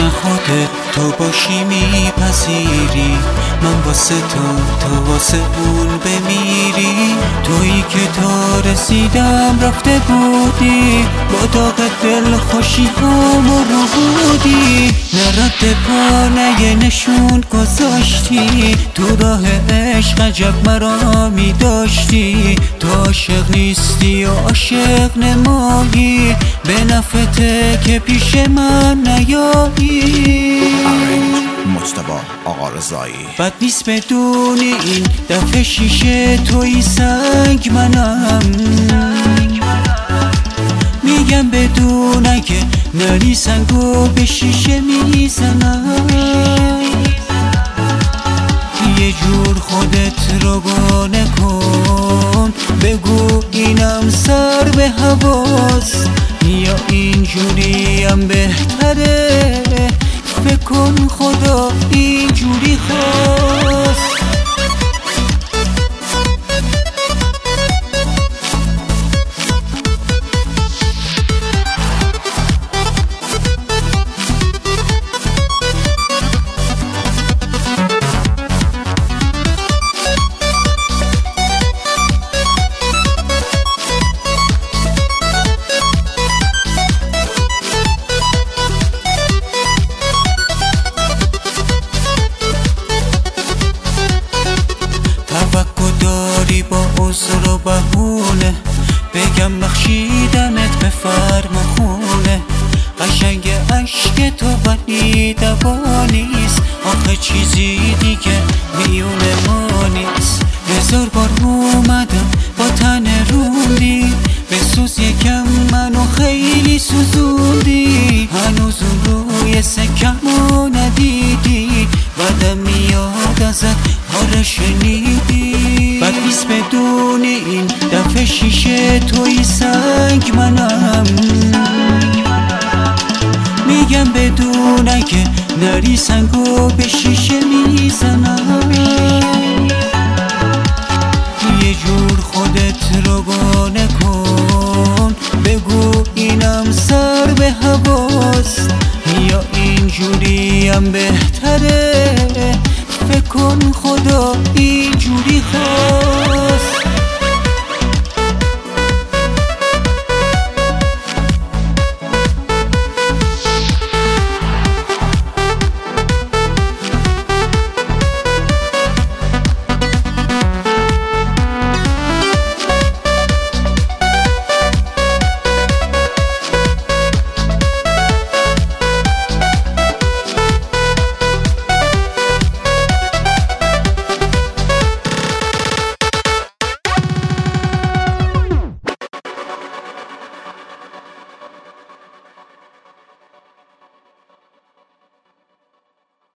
نه خودت تو باشی میپذیری، من واسه تو واسه اون بمیری. تویی که تا رسیدم رفته بودی، با داغ دل خوشی رو بودی. نه رد پا نه یه نشون گذاشتی، تو راه عشق عجب مرا می داشتی. تو عاشق نیستی و عاشق نمایی، به نفته که پیش من نیایی. مجتبی آقا رضایی. بد نیست بدونی این دفعه شیشه توی سنگ منم، میگم بدون اگه نری سنگو به شیشه میزنم. یه جور خودت رو گونه کن، بگو اینم سر به هواست یا اینجوری هم بهتره. فکر کن خدا اینجوری خواست. با عذر و بهونه بگم بخشیدمت به فرمخونه. قشنگ عشق تو ولی دوا نیست، آخه چیزی دیگه میون ما نیست. 1000 بار اومدم با تن روندی، بسوز یکم منو خیلی سوزوندی. هنوز اون روی سکمو ندیدی، بعدم میاد ازت ها شنیدی. بد نیست بدونی این دفعه شیشه توی سنگ منم، میگم بدون اگه نری سنگو به شیشه میزنم. یه جور خودت رو گونه کن، بگو اینم سر به هواست یا اینجوری هم بهتره. فکر کن خدا اینجوری خواست.